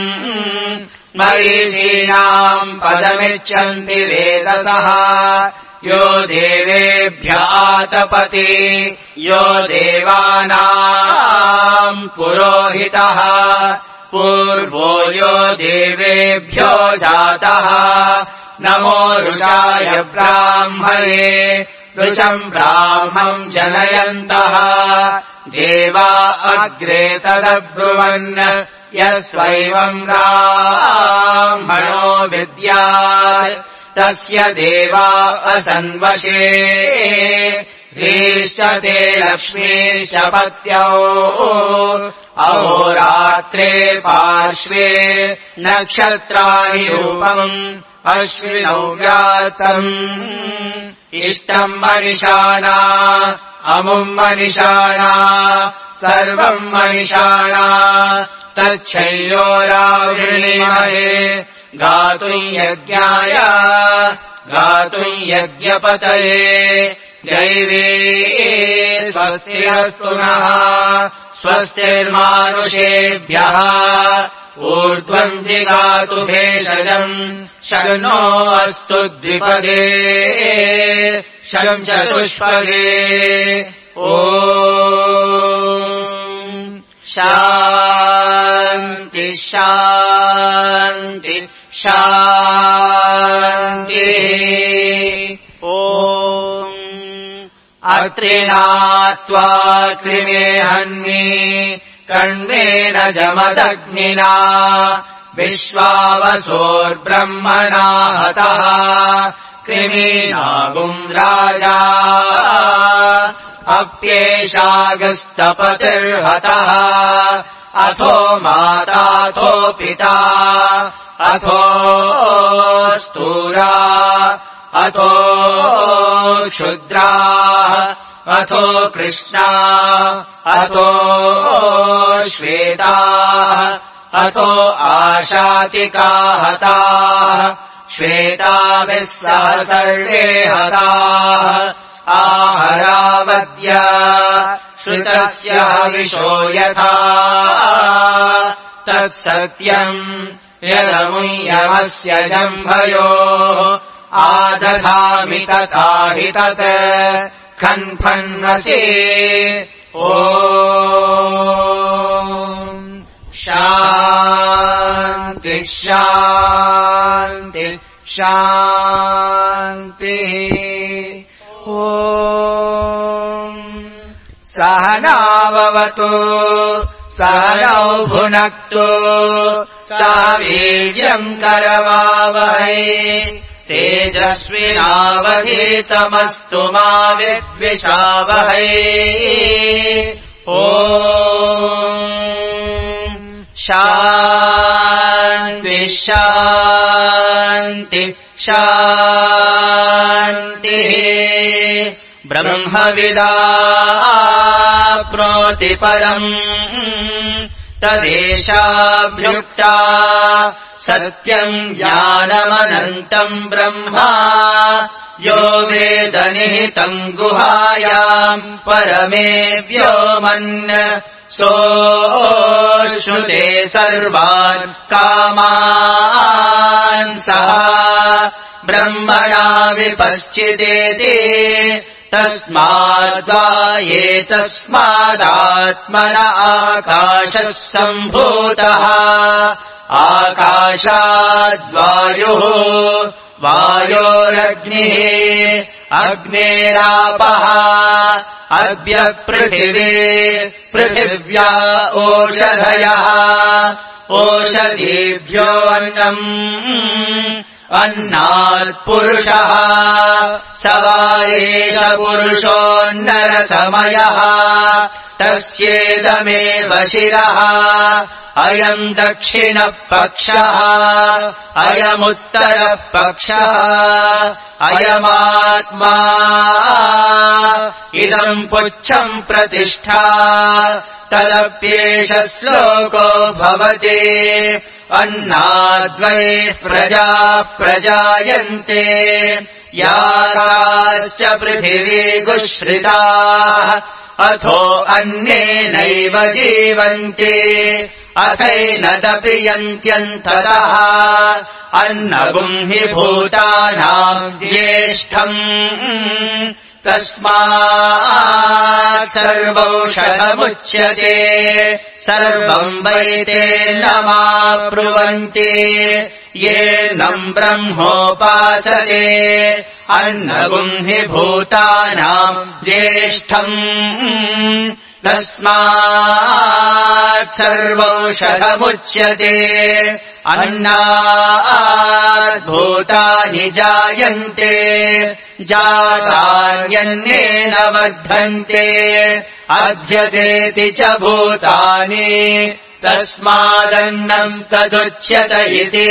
मरीचीनाम् पदमिच्छन्ति वेदसः यो देवेभ्य आतपति यो देवानाम् पुरोहितः पूर्वो यो देवेभ्यो जातः नमो ऋचाय ब्राह्मणे ऋचम् ब्राह्मम् जनयन्तः देवा अग्रे तदब्रुवन् यस्त्वैवम् ब्राह्मणो विद्यात् तस्य देवा असन्वशे ह्रीष्यते लक्ष्मीश्च पत्यौ अहोरात्रे पार्श्वे नक्षत्राणि रूपम् अश्विनौ व्यातम् इष्टम् मनिषाणा अमुम् मनिषाणा सर्वम् मनिषाणा तच्छय्योरावृणीमहे गातुम् यज्ञाय गातुम् यज्ञपतये दैवे स्वस्तिरस्तु नः स्वस्तिर्मानुषेभ्यः ऊर्ध्वम् जिगातु भेषजम् शर्नो अस्तु द्विपदे शरम् चतुष्पदे ॐ शान्ति शान्ति शान्तिः ॐ अत्रिणात्वा कृमे हन्मि कण्वेन जमदग्निना विश्वावसोर्ब्रह्मणा हतः कृमीनागुम् राजा अप्येषागस्तपतिर्हतः अथो माताथो पिता अथो स्तूरा अथो क्षुद्रा अथो कृष्णा अथो श्वेता अथो आशातिका हताः श्वेताभिः सह सर्वे हताः आहरावद्य श्रुतस्य हविषो यथा तत्सत्यम् यदमुयमस्य जम्भयोः आदधामि तथा हि तत् खन्फन्नसि ॐ शान्ति शान्तिः शान्तिः। ॐ सहनाववतु सहनौ भुनक्तु सह वीर्यम् करवावहै तेजस्विनावधीतमस्तु मा विद्विषावहै। ॐ शान्तिः शान्तिः शान्तिः। ब्रह्मविदाप्नोति परम् तदेशाभ्युक्ता सत्यम् ज्ञानमनन्तम् ब्रह्मा यो वेद निहितम् गुहायाम् परमे व्योमन् सोऽश्नुते सर्वान् कामान् सः ब्रह्मणा विपश्चिदेति तस्माद्वायेतस्मादात्मन आकाशः सम्भूतः आकाशाद्वायुः वायोरग्निः अग्नेरापः अद्य पृथिवी पृथिव्या ओषधयः ओषधीभ्योऽन्नम् अन्नात्पुरुषः स वा एष पुरुषोऽन्नरसमयः तस्येदमेव शिरः अयम् दक्षिणः पक्षः अयमुत्तरः पक्षः अयमात्मा इदम् पुच्छम् प्रतिष्ठा तदप्येष श्लोको भवति अन्नाद्वैः प्रजाः प्रजायन्ते याश्च पृथिवी गुश्रिताः अथो अन्येनैव जीवन्ति अथैनदपि यन्त्यन्ततः अन्नगुम् हि भूतानाम् ज्येष्ठम् तस्मात् सर्वौषधमुच्यते सर्वम् वैतेन्नमाप्नुवन्ति येनम् ब्रह्मोपासते अन्नगुम् हि भूतानाम् ज्येष्ठम् तस्मात् सर्वौषधमुच्यते अन्नात् भूतानि जायन्ते जातान्यन्नेन वर्धन्ते अध्यतेति च भूतानि तस्मादन्नम् तदुच्यत इति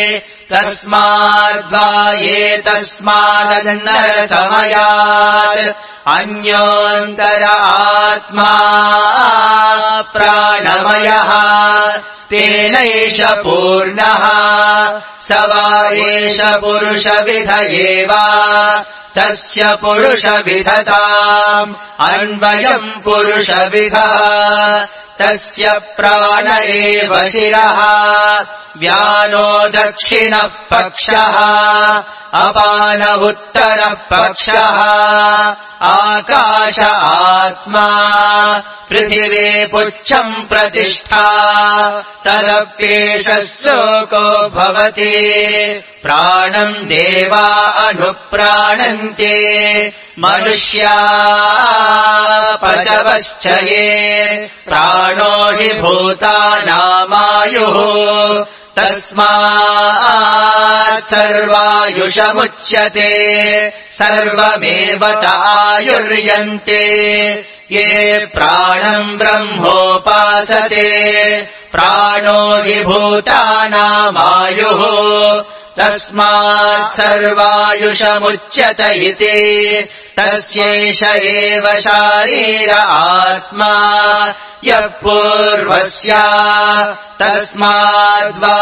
तस्माद्वायेतस्मादन्नरसमयात् अन्योऽन्तर आत्मा प्राणमयः तेनैष पूर्णः स वा एष पुरुषविध एव तस्य पुरुषविधताम् अन्वयम् पुरुषविधः तस्य प्राण एव शिरः व्यानो दक्षिणः पक्षः अपान उत्तरः पक्षः आकाश आत्मा पृथिवी पुच्छम् प्रतिष्ठा तदप्येष श्लोको भवति प्राणम् देवा अनुप्राणन्ते मनुष्या पशवश्च ये प्राणो हि भूतानामायुः तस्मात् सर्वायुषमुच्यते सर्वमेव तायुर्यन्ते ये प्राणम् ब्रह्मोपासते प्राणो हि भूतानामायुः तस्मात् सर्वायुषमुच्यत इति तस्यैष एव शारीर आत्मा यः पूर्वस्य तस्माद्वा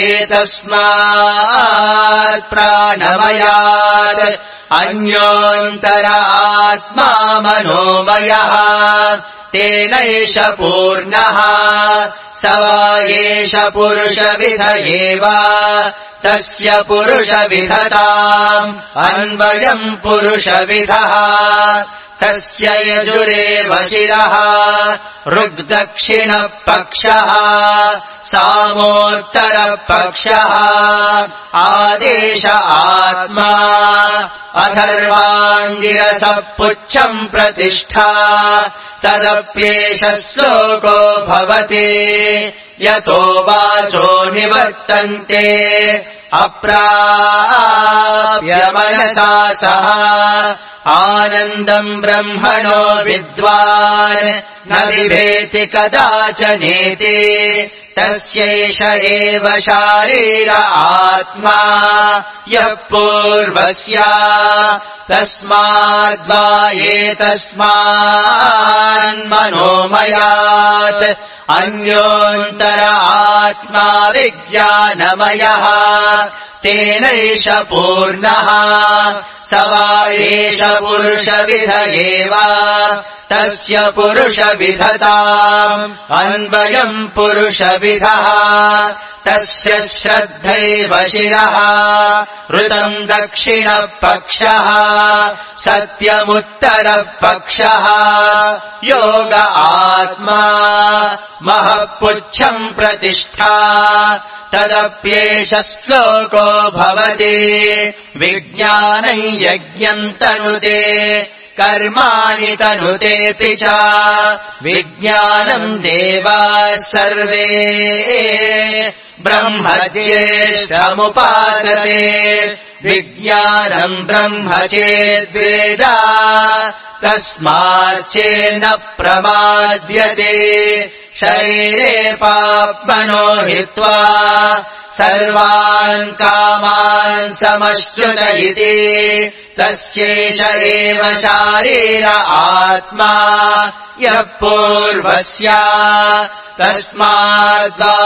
एतस्मात् प्राणमयात् अन्योऽन्तर आत्मा मनोमयः तेनैष पूर्णः स वा एष पुरुषविध एव तस्य पुरुषविधताम् अन्वयम् पुरुषविधः तस्य यजुरेव शिरः ऋग्दक्षिणपक्षः सामोत्तरपक्षः आदेश आत्मा अथर्वाङ्गिरसः पुच्छम् प्रतिष्ठा तदप्येष श्लोको भवति यतो वाचो निवर्तन्ते अप्राप्य मनसा सह आनन्दम् ब्रह्मणो विद्वान् न बिभेति कदाचनेति तस्यैष एव शारीर आत्मा यः पूर्वस्य तस्माद्वा एतस्मान्मनोमयात् अन्योऽन्तर आत्मा विज्ञानमयः तेनैष पूर्णः स वा एष पुरुषविध एव तस्य पुरुषविधताम् अन्वयम् पुरुषविधः तस्य श्रद्धैव शिरः ऋतम् दक्षिणपक्षः सत्यमुत्तरपक्षः योग आत्मा महःपुच्छम् प्रतिष्ठा तदप्येष श्लोको भवति विज्ञानम् यज्ञम् तनुते कर्माणि तनुतेऽपि च विज्ञानम् देवाः सर्वे ब्रह्मज्येष्ठमुपासते विज्ञानम् ब्रह्म चेद्वेद तस्माच्चेन्न प्रमाद्यते शरीरे पाप्मनो हित्वा सर्वान् कामान् समश्नुत इति तस्यैष एव शारीर आत्मा यः पूर्वस्य तस्माद्वा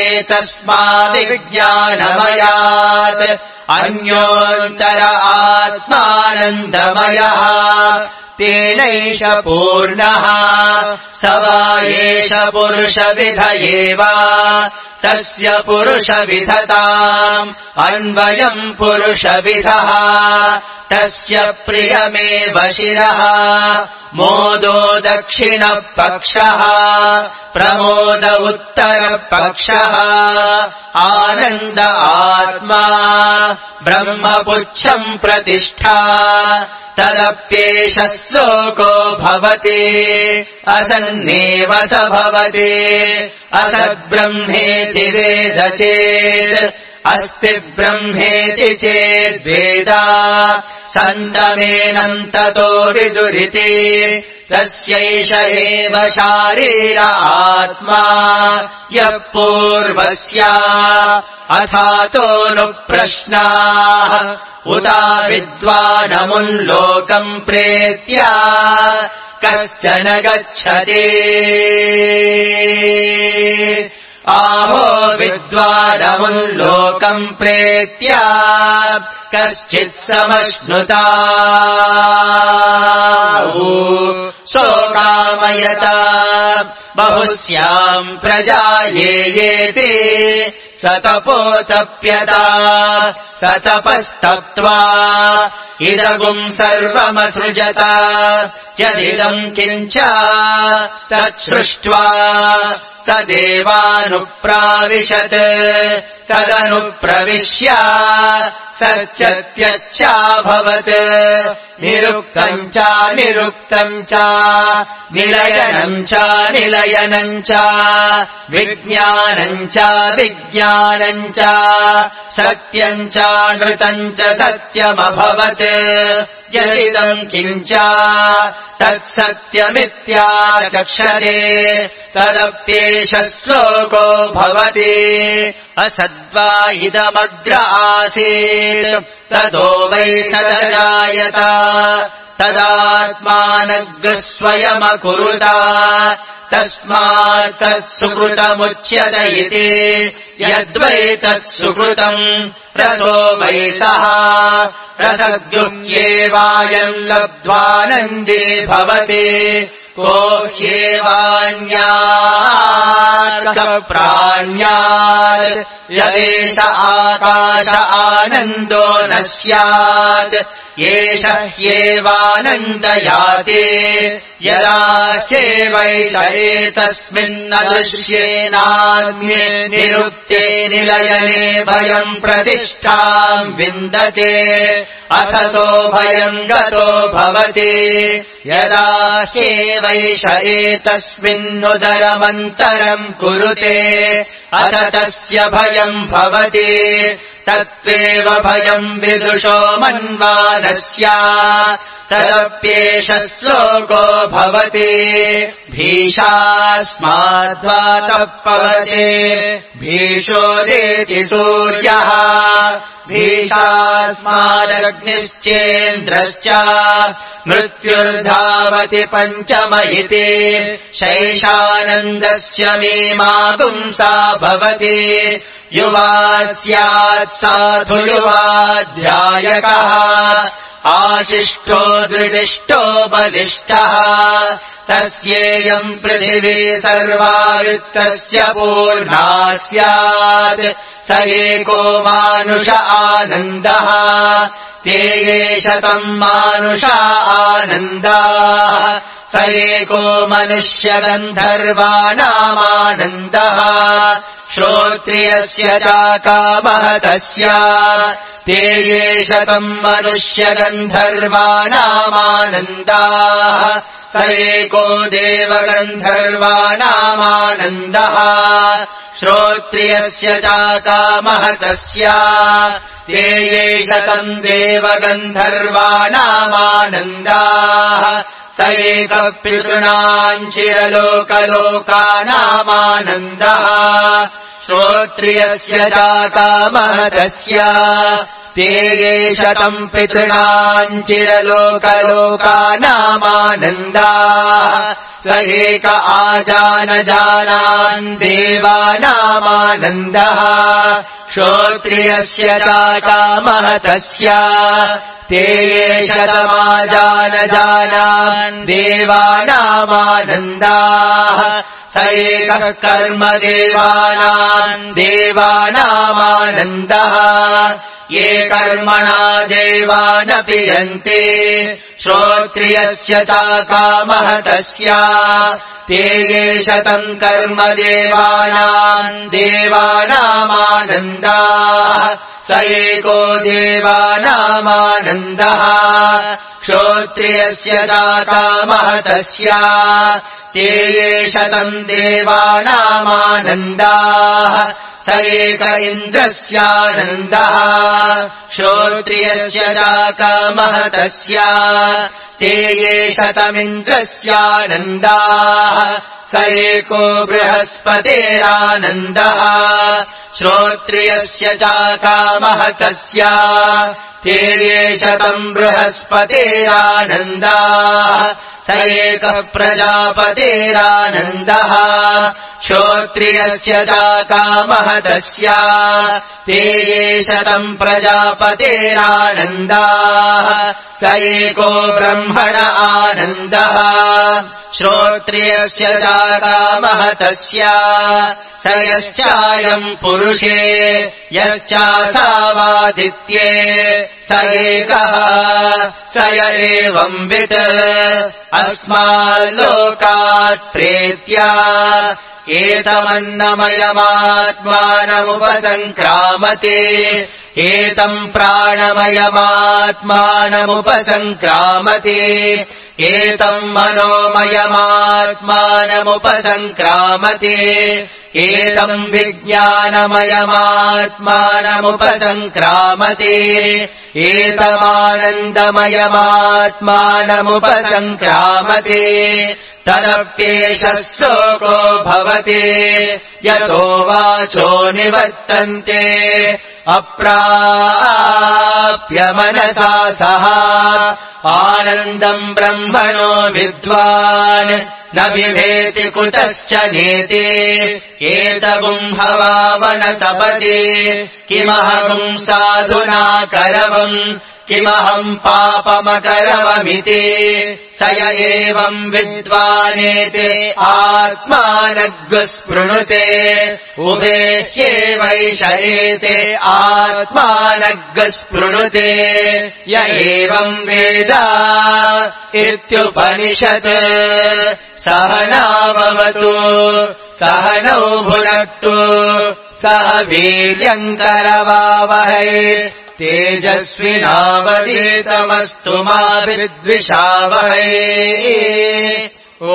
एतस्माद्विज्ञानमयात् अन्योऽन्तर आत्मानन्दमयः तेनैष पूर्णः स वा एष पुरुषविध एव तस्य पुरुषविधताम् अन्वयम् पुरुषविधः तस्य प्रियमेव शिरः मोदो दक्षिणपक्षः प्रमोद उत्तरपक्षः आनन्द आत्मा ब्रह्मपुच्छम् प्रतिष्ठा तदप्येष श्लोको भवति असन्नेव स भवति असद्ब्रह्मेति वेद चेत् अस्ति ब्रह्मेति चेद्वेद सन्तमेनम् ततो विदुरिति तस्यैष एव शारीर आत्मा यः पूर्वस्य अथातोऽनुप्रश्नाः उता विद्वानमुल्लोकम् प्रेत्य कश्चन गच्छति आहो विद्वानमुल्लोकम् प्रेत्य कश्चित् समश्नुता शोकामयता बहुस्याम् प्रजायेति स तपोतप्यता स तपस्तप्त्वा इदगुम् सर्वमसृजत यदिदम् किञ्च तच्छृष्ट्वा तदेवानुप्राविशत् तदनुप्रविश्य सत्यत्यच्चाभवत् निरुक्तम् च निरुक्तम् च निलयनम् च निलयनम् च विज्ञानम् च विज्ञानम् च सत्यम् च नृतम् च सत्यमभवत् यदिदम् किञ्च तत्सत्यमित्याचक्षते तदप्येष श्लोको भवति असद्वा इदमग्र आसीत् ततो वै सदजायत तदात्मानग् स्वयमकुरुत तस्मात् तत्सुकृतमुच्यत इति यद्वै तत्सुकृतम् रथो वै सः रथद्युक्येवायम् लब्ध्वानन्दे भवति को ह्येवान्यात् कः प्राण्यात् यदेष आकाश आनन्दो न स्यात् एष ह्येवानन्दयाते यदा ह्येवैष एतस्मिन्नदृश्येनान्ये निरुक्ते निलयने भयम् प्रतिष्ठाम् विन्दते अथसो भयम् गतो भवति यदा ह्येवैष एतस्मिन्नुदरमन्तरम् कुरुते अथ तस्य भयम् भवति तत्त्वेव भयम् विदुषो मन्वानस्य तदप्येष श्लोको भवति भीषास्माद्वातः पवते भीषोदेति सूर्यः भीषास्मादग्निश्चेन्द्रश्च मृत्युर्धावति पञ्चम इति शैषानन्दस्य मीमांसा भवति युवा स्यात् साधु युवाध्यायकः आशिष्टो दृढिष्टो बलिष्ठः तस्येयम् पृथिवी सर्वा वित्तस्य पूर्णा स्यात् स एको मानुष आनन्दः ते ये शतम् मानुषा आनन्दाः स एको मनुष्यगन्धर्वाणामानन्दः श्रोत्रियस्य चाकामः तस्य ते ये शतम् मनुष्यगन्धर्वाणामानन्दाः स एको देवगन्धर्वाणामानन्दः श्रोत्रियस्य चाकामः तस्य ते ये शतम् देवगन्धर्वाणामानन्दाः स एकः पितॄणाम् चिरलोकलोकानामानन्दः श्रोत्रियस्य चाकामः तस्य ते ये शतम् पितॄणाम् चिरलोकलोकानामानन्दाः स एक आजानजानान् देवानामानन्दः श्रोत्रियस्य चाकामः तस्य ते ये शतमाजानजानान् देवानामानन्दाः स एकः कर्मदेवानाम् देवानामानन्दः ये कर्मणा देवानपि यन्ते श्रोत्रियस्य चाकामः तस्य ते ये शतम् कर्मदेवानाम् देवानामानन्दाः स एको देवानामानन्दः श्रोत्रियस्य चाकामः तस्य ते ये शतम् देवानामानन्दाः स एक इन्द्रस्यानन्दः श्रोत्रियस्य चाकामः तस्य ते ये शतमिन्द्रस्यानन्दाः स एको बृहस्पतेरानन्दः श्रोत्रियस्य चाकामः तस्य ते ये शतम् बृहस्पतेरानन्दाः स एकः प्रजापतेरानन्दः श्रोत्रियस्य चाकामः तस्य ते ये शतम् प्रजापतेरानन्दाः स एको ब्रह्मण आनन्दः श्रोत्रियस्य चाकामः तस्य स यश्चायम् पुरुषे यश्चासावादित्ये स एकः स य एवंवित् अस्माल्लोकात् प्रेत्य एतमन्नमयमात्मानमुपसङ्क्रामते एतम् प्राणमयमात्मानमुपसङ्क्रामते एतम् मनोमयमात्मानमुपसङ्क्रामते एतम् विज्ञानमयमात्मानमुपसङ्क्रामते एतमानन्दमयमात्मानमुपसङ्क्रामते तदप्येष श्लोको भवति यतो वाचो निवर्तन्ते अप्राप्य मनसा सह आनन्दम् ब्रह्मणो विद्वान् न बिभेति कुतश्च नेति एतगुम् हवामन तपति किमहगुम् साधुना करवम् किमहम् पापमकरवमिति स स य एवम् विद्वानेते आत्मानग्स्पृणुते उभे ह्येवैष एते आत्मानग्स्पृणुते य एवम् वेद इत्युपनिषत् सहनाववतु सहनौ भुनक्तु सह वीर्यङ्करवावहै तेजस्विनावधीतमस्तु मा विद्विषावहै ॐ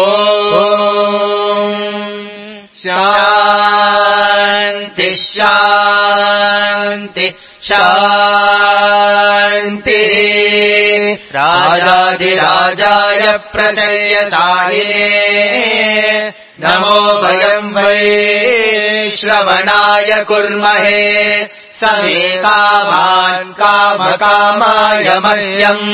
शान्ति शान्ति शान्तिः राजाधिराजाय प्रसयसायिने नमो वयम् वै श्रवणाय कुर्महे समे कामान् कामकामाय मह्यम्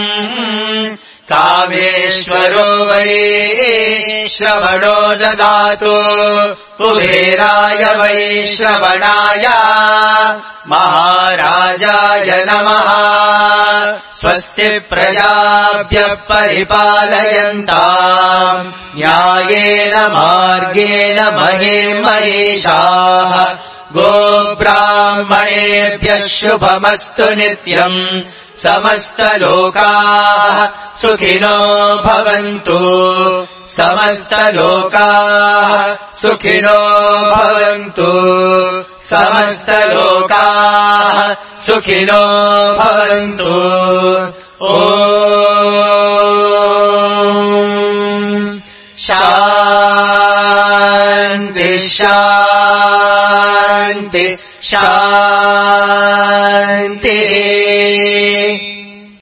कामेश्वरो वै श्रवणो ददातु कुबेराय वै श्रवणाय महाराजाय नमः स्वस्ति प्रजाभ्यः परिपालयन्ताम् न्यायेन मार्गेण महीम् महीषाः गोब्राह्मणेभ्यः शुभमस्तु नित्यम् समस्तलोकाः सुखिनो भवन्तु समस्तलोकाः सुखिनो भवन्तु समस्तलोकाः सुखिनो भवन्तु ॐ शान्ति शान्ति शान्तिः